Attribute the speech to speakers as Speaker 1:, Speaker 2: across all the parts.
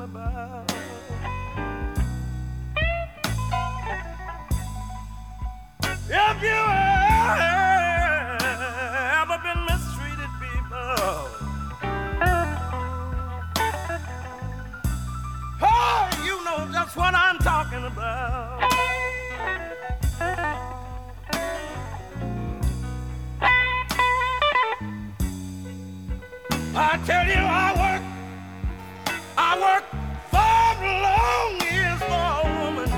Speaker 1: about. If you ever been mistreated, people, oh, you know just what I'm talking about. I tell you, I work 5 long years for a woman,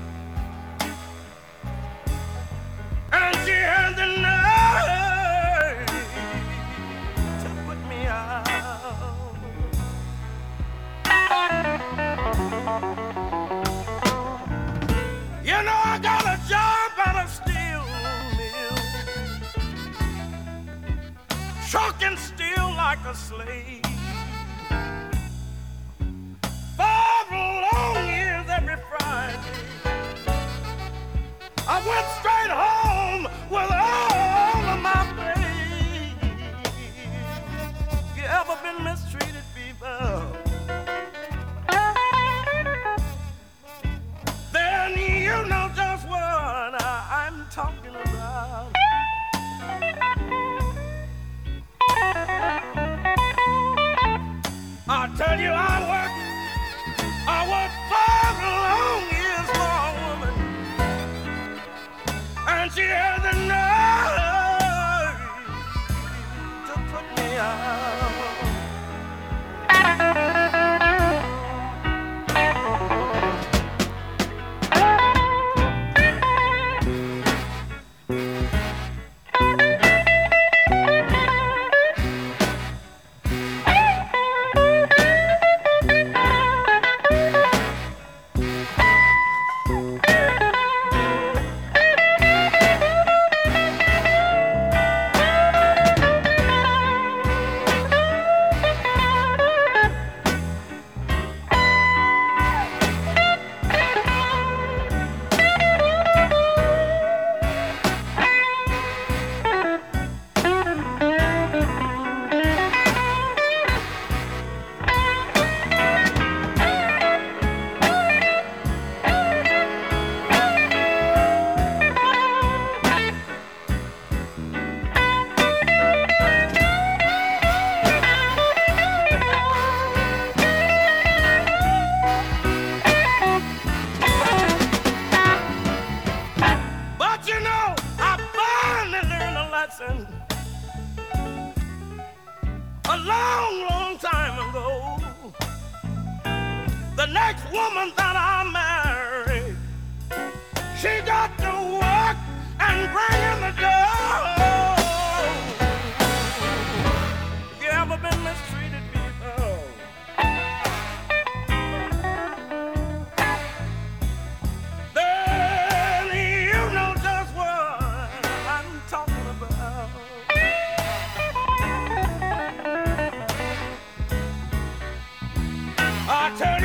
Speaker 1: and she had the nerve to put me out. You know, I got a job at a steel mill, trucking steel like a slave. 5 long years every Friday. I went straight home with all of my pay. You ever been mistreated, people? Then you know just what I'm talking about. I tell you, I worked 5 long years for a woman, and she had the nerve to put me out. A long, long time ago, the next woman that I married, she got to work and bring in the dough. You ever been mistreated, people? Then you know just what I'm talking about. I tell